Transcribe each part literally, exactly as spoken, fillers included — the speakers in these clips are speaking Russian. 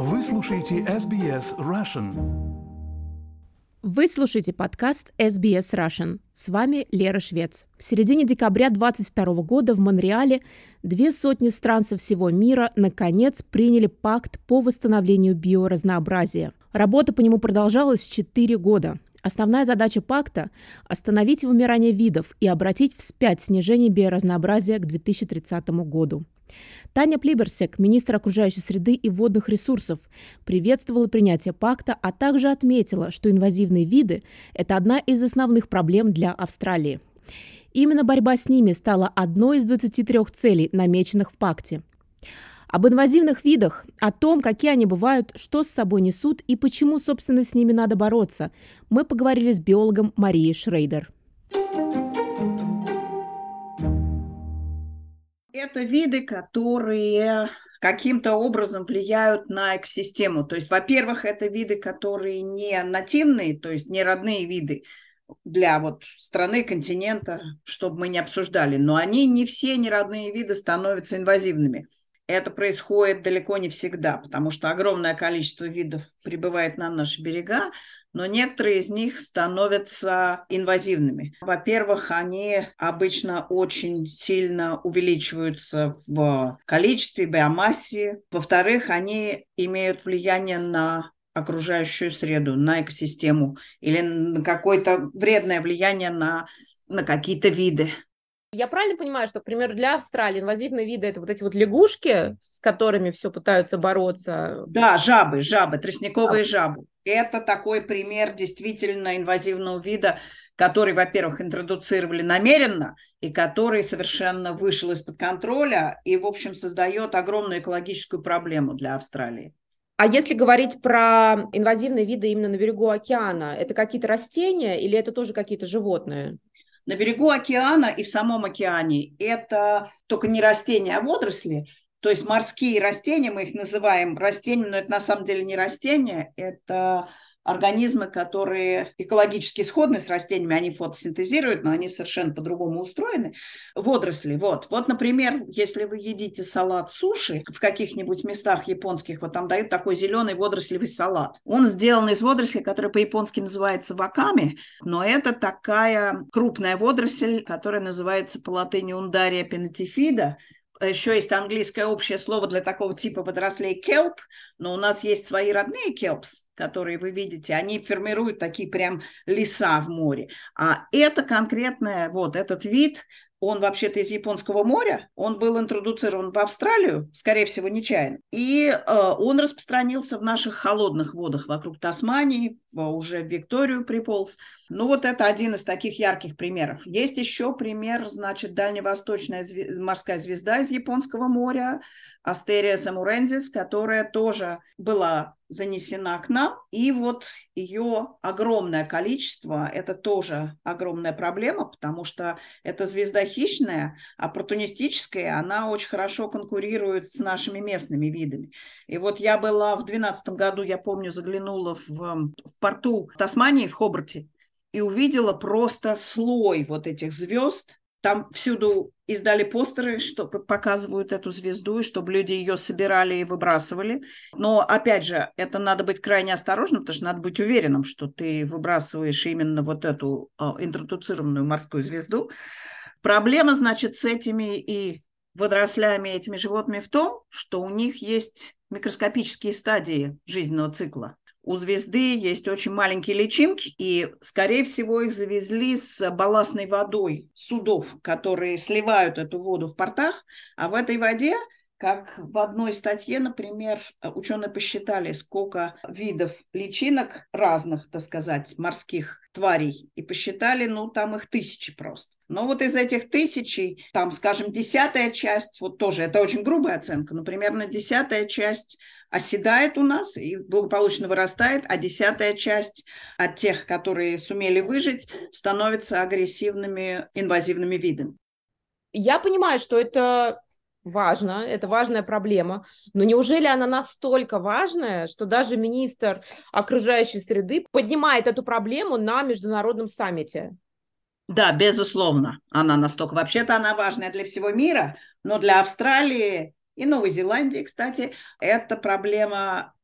Вы слушаете эс би эс Russian. Вы слушаете подкаст эс би эс Russian. С вами Лера Швец. В середине декабря две тысячи двадцать второго года в Монреале две сотни стран со всего мира наконец приняли пакт по восстановлению биоразнообразия. Работа по нему продолжалась четыре года. Основная задача пакта – остановить вымирание видов и обратить вспять снижение биоразнообразия к две тысячи тридцатому году. Таня Плиберсек, министр окружающей среды и водных ресурсов, приветствовала принятие пакта, а также отметила, что инвазивные виды – это одна из основных проблем для Австралии. Именно борьба с ними стала одной из двадцати трёх целей, намеченных в пакте. Об инвазивных видах, о том, какие они бывают, что с собой несут и почему, собственно, с ними надо бороться, мы поговорили с биологом Марией Шрейдер. Это виды, которые каким-то образом влияют на экосистему. То есть, во-первых, это виды, которые не нативные, то есть не родные виды для вот страны, континента, чтобы мы не обсуждали. Но они не все неродные виды становятся инвазивными. Это происходит далеко не всегда, потому что огромное количество видов прибывает на наши берега, но некоторые из них становятся инвазивными. Во-первых, они обычно очень сильно увеличиваются в количестве, биомассе. Во-вторых, они имеют влияние на окружающую среду, на экосистему или на какое-то вредное влияние на, на какие-то виды. Я правильно понимаю, что, к примеру, для Австралии инвазивные виды – это вот эти вот лягушки, с которыми все пытаются бороться? Да, жабы, жабы, тростниковые жабы. Это такой пример действительно инвазивного вида, который, во-первых, интродуцировали намеренно и который совершенно вышел из-под контроля и, в общем, создает огромную экологическую проблему для Австралии. А если говорить про инвазивные виды именно на берегу океана, это какие-то растения или это тоже какие-то животные? На берегу океана и в самом океане это только не растения, а водоросли, то есть морские растения, мы их называем растениями, но это на самом деле не растения, это организмы, которые экологически сходны с растениями, они фотосинтезируют, но они совершенно по-другому устроены. Водоросли, вот. Вот, например, если вы едите салат суши в каких-нибудь местах японских, вот там дают такой зеленый водорослевый салат. Он сделан из водорослей, который по-японски называется ваками, но это такая крупная водоросль, которая называется по латыни ундария пенатифида. Еще есть английское общее слово для такого типа водорослей kelp, но у нас есть свои родные kelps, которые вы видите, они формируют такие прям леса в море. А это конкретное, вот этот вид, он вообще-то из Японского моря, он был интродуцирован в Австралию, скорее всего, нечаянно, и э, он распространился в наших холодных водах вокруг Тасмании, уже в Викторию приполз. Ну вот это один из таких ярких примеров. Есть еще пример, значит, дальневосточная звезд... морская звезда из Японского моря, Астерия самурензис, которая тоже была занесена к нам, и вот ее огромное количество, это тоже огромная проблема, потому что эта звезда хищная, оппортунистическая, она очень хорошо конкурирует с нашими местными видами. И вот я была в две тысячи двенадцатом году, я помню, заглянула в, в порту Тасмании, в Хобарте, и увидела просто слой вот этих звезд. Там всюду издали постеры, что показывают эту звезду, и чтобы люди ее собирали и выбрасывали. Но, опять же, это надо быть крайне осторожным, потому что надо быть уверенным, что ты выбрасываешь именно вот эту э, интродуцированную морскую звезду. Проблема, значит, с этими и водорослями, этими животными в том, что у них есть микроскопические стадии жизненного цикла. У звезды есть очень маленькие личинки, и, скорее всего, их завезли с балластной водой судов, которые сливают эту воду в портах, а в этой воде, как в одной статье, например, ученые посчитали, сколько видов личинок разных, так сказать, морских тварей, и посчитали, ну, там их тысячи просто. Но вот из этих тысячи, там, скажем, десятая часть, вот тоже, это очень грубая оценка, но примерно десятая часть оседает у нас и благополучно вырастает, а десятая часть от тех, которые сумели выжить, становятся агрессивными инвазивными видами. Я понимаю, что это важно, это важная проблема, но неужели она настолько важная, что даже министр окружающей среды поднимает эту проблему на международном саммите? Да, безусловно, она настолько. Вообще-то она важная для всего мира, но для Австралии и Новой Зеландии, кстати, эта проблема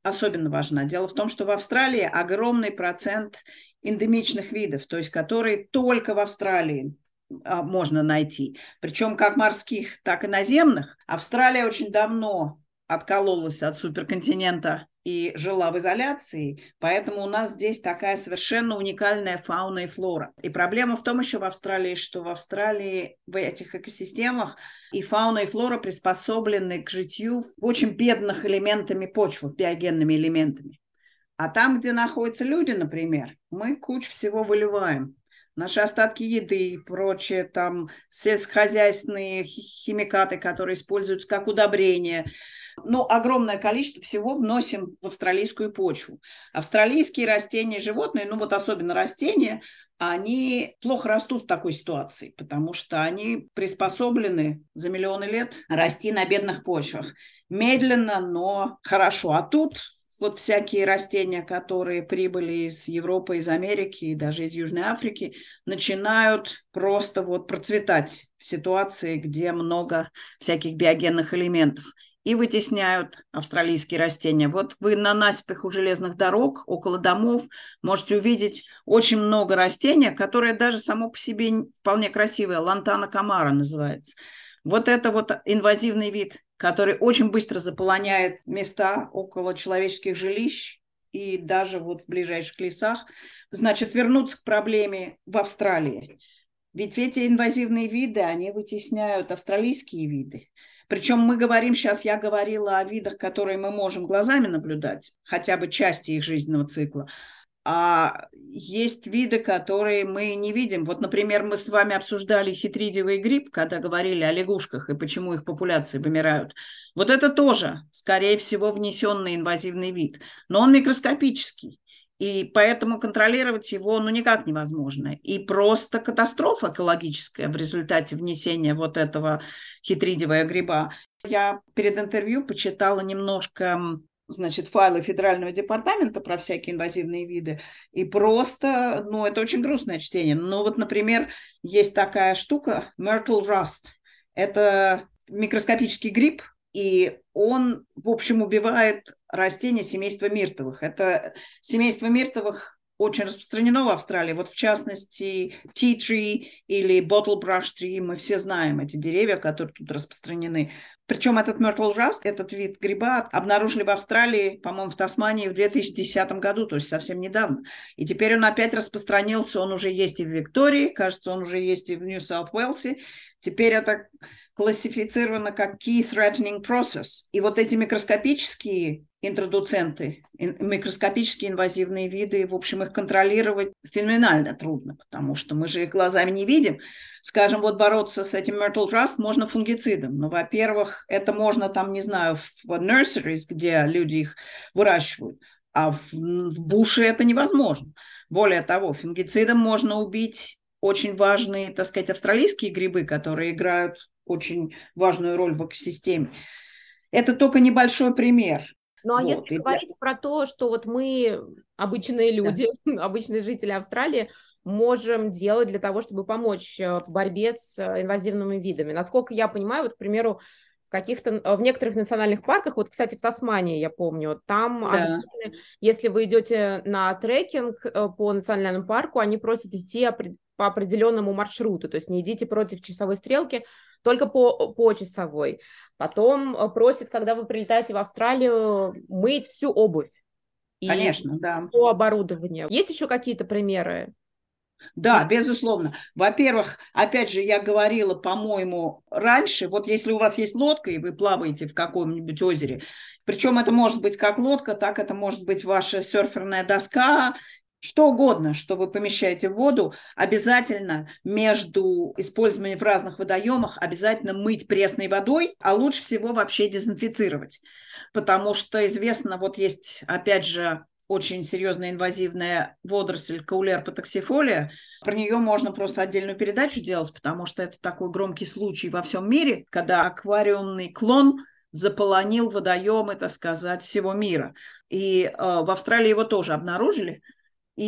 особенно важна? Дело в том, что в Австралии огромный процент эндемичных видов, то есть которые только в Австралии а, можно найти. Причем как морских, так и наземных. Австралия очень давно откололась от суперконтинента и жила в изоляции, поэтому у нас здесь такая совершенно уникальная фауна и флора. И проблема в том еще в Австралии, что в Австралии в этих экосистемах и фауна, и флора приспособлены к житью в очень бедных элементами почвы, биогенными элементами. А там, где находятся люди, например, мы кучу всего выливаем. Наши остатки еды и прочее, там сельскохозяйственные химикаты, которые используются как удобрения. Ну, огромное количество всего вносим в австралийскую почву. Австралийские растения и животные, ну вот особенно растения, они плохо растут в такой ситуации, потому что они приспособлены за миллионы лет расти на бедных почвах. Медленно, но хорошо. А тут вот всякие растения, которые прибыли из Европы, из Америки и даже из Южной Африки, начинают просто вот процветать в ситуации, где много всяких биогенных элементов, и вытесняют австралийские растения. Вот вы на насыпях у железных дорог, около домов, можете увидеть очень много растений, которое даже само по себе вполне красивое, лантана камара называется. Вот это вот инвазивный вид, который очень быстро заполоняет места около человеческих жилищ и даже вот в ближайших лесах. Значит, вернуться к проблеме в Австралии. Ведь эти инвазивные виды, они вытесняют австралийские виды. Причем мы говорим сейчас, я говорила о видах, которые мы можем глазами наблюдать, хотя бы части их жизненного цикла. А есть виды, которые мы не видим. Вот, например, мы с вами обсуждали хитридиевый гриб, когда говорили о лягушках и почему их популяции вымирают. Вот это тоже, скорее всего, внесенный инвазивный вид. Но он микроскопический. И поэтому контролировать его ну, никак невозможно. И просто катастрофа экологическая в результате внесения вот этого хитридиевого гриба. Я перед интервью почитала немножко, значит, файлы Федерального департамента про всякие инвазивные виды. И просто, ну, это очень грустное чтение. Ну, вот, например, есть такая штука Myrtle rust. Это микроскопический гриб, и он, в общем, убивает растения семейства миртовых. Это семейство миртовых очень распространено в Австралии. Вот в частности, tea tree или bottle brush tree. Мы все знаем эти деревья, которые тут распространены. Причем этот Myrtle rust, этот вид гриба, обнаружили в Австралии, по-моему, в Тасмании в две тысячи десятом году, то есть совсем недавно. И теперь он опять распространился. Он уже есть и в Виктории, кажется, он уже есть и в Нью-Саут-Уэльсе. Теперь это классифицировано как key threatening process. И вот эти микроскопические интродуценты, микроскопические инвазивные виды, в общем, их контролировать феноменально трудно, потому что мы же их глазами не видим. Скажем, вот бороться с этим Myrtle rust можно фунгицидом. Но, во-первых, это можно там, не знаю, в nurseries, где люди их выращивают, а в, в буше это невозможно. Более того, фунгицидом можно убить очень важные, так сказать, австралийские грибы, которые играют очень важную роль в экосистеме. Это только небольшой пример. Ну, а вот. если И говорить для... про то, что вот мы, обычные люди, да. обычные жители Австралии, можем делать для того, чтобы помочь в борьбе с инвазивными видами. Насколько я понимаю, вот, к примеру, в каких-то, в некоторых национальных парках, вот, кстати, в Тасмании, я помню, там, да. если вы идете на трекинг по национальному парку, они просят идти по определенному маршруту, то есть не идите против часовой стрелки, только по, по часовой. Потом просят, когда вы прилетаете в Австралию, мыть всю обувь. И Конечно, да. все оборудование. Есть еще какие-то примеры? Да, безусловно. Во-первых, опять же, я говорила, по-моему, раньше, вот если у вас есть лодка, и вы плаваете в каком-нибудь озере, причем это может быть как лодка, так это может быть ваша серферная доска, что угодно, что вы помещаете в воду, обязательно между использованием в разных водоемах обязательно мыть пресной водой, а лучше всего вообще дезинфицировать. Потому что известно, вот есть, опять же, очень серьезная инвазивная водоросль Caulerpa toxifolia. Про нее можно просто отдельную передачу делать, потому что это такой громкий случай во всем мире, когда аквариумный клон заполонил водоемы, так сказать, всего мира. И э, в Австралии его тоже обнаружили. И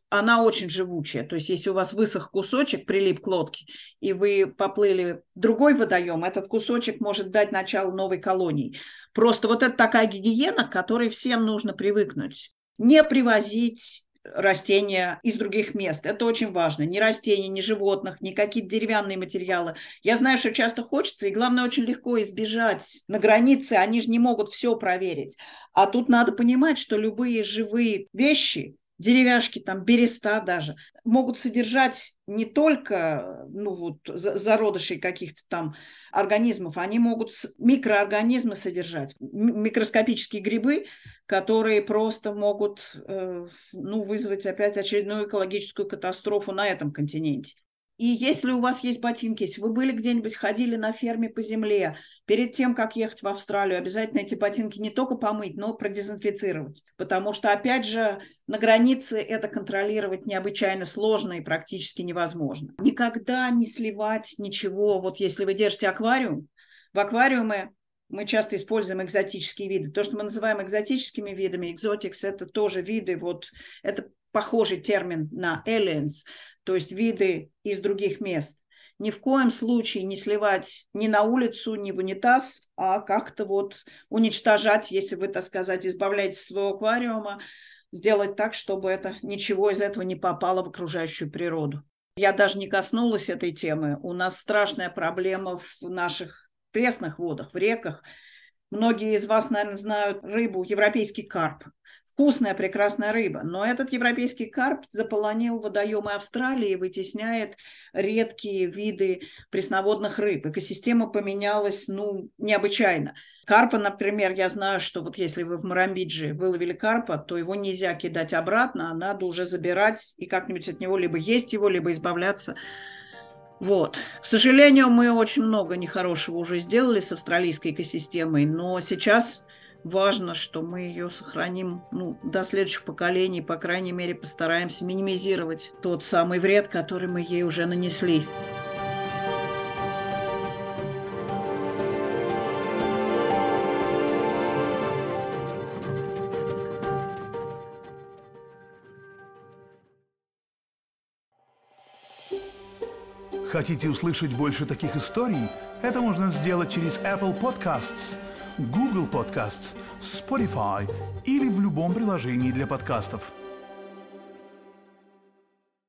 она очень живучая. То есть если у вас высох кусочек, прилип к лодке, и вы поплыли в другой водоем, этот кусочек может дать начало новой колонии. Просто вот это такая гигиена, к которой всем нужно привыкнуть. Не привозить растения из других мест. Это очень важно. Ни растений, ни животных, ни какие-то деревянные материалы. Я знаю, что часто хочется, и главное, очень легко избежать на границе. Они же не могут все проверить. А тут надо понимать, что любые живые вещи, деревяшки, там, береста даже, могут содержать не только ну, вот, зародышей каких-то там организмов, они могут микроорганизмы содержать, микроскопические грибы, которые просто могут э, ну, вызвать опять очередную экологическую катастрофу на этом континенте. И если у вас есть ботинки, если вы были где-нибудь, ходили на ферме по земле, перед тем, как ехать в Австралию, обязательно эти ботинки не только помыть, но продезинфицировать. Потому что, опять же, на границе это контролировать необычайно сложно и практически невозможно. Никогда не сливать ничего. Вот если вы держите аквариум, в аквариуме мы часто используем экзотические виды. То, что мы называем экзотическими видами, exotics, это тоже виды, вот это похожий термин на aliens, то есть виды из других мест. Ни в коем случае не сливать ни на улицу, ни в унитаз, а как-то вот уничтожать, если вы, так сказать, избавляетесь от своего аквариума, сделать так, чтобы это, ничего из этого не попало в окружающую природу. Я даже не коснулась этой темы. У нас страшная проблема в наших пресных водах, в реках. Многие из вас, наверное, знают рыбу, европейский карп. Вкусная, прекрасная рыба. Но этот европейский карп заполонил водоемы Австралии и вытесняет редкие виды пресноводных рыб. Экосистема поменялась, ну, необычайно. Карпа, например, я знаю, что вот если вы в Мурамбидже выловили карпа, то его нельзя кидать обратно, а надо уже забирать и как-нибудь от него либо есть его, либо избавляться. Вот. К сожалению, мы очень много нехорошего уже сделали с австралийской экосистемой, но сейчас важно, что мы ее сохраним ну, до следующих поколений, по крайней мере, постараемся минимизировать тот самый вред, который мы ей уже нанесли. Хотите услышать больше таких историй? Это можно сделать через Apple Podcasts, Google Podcasts, Spotify или в любом приложении для подкастов.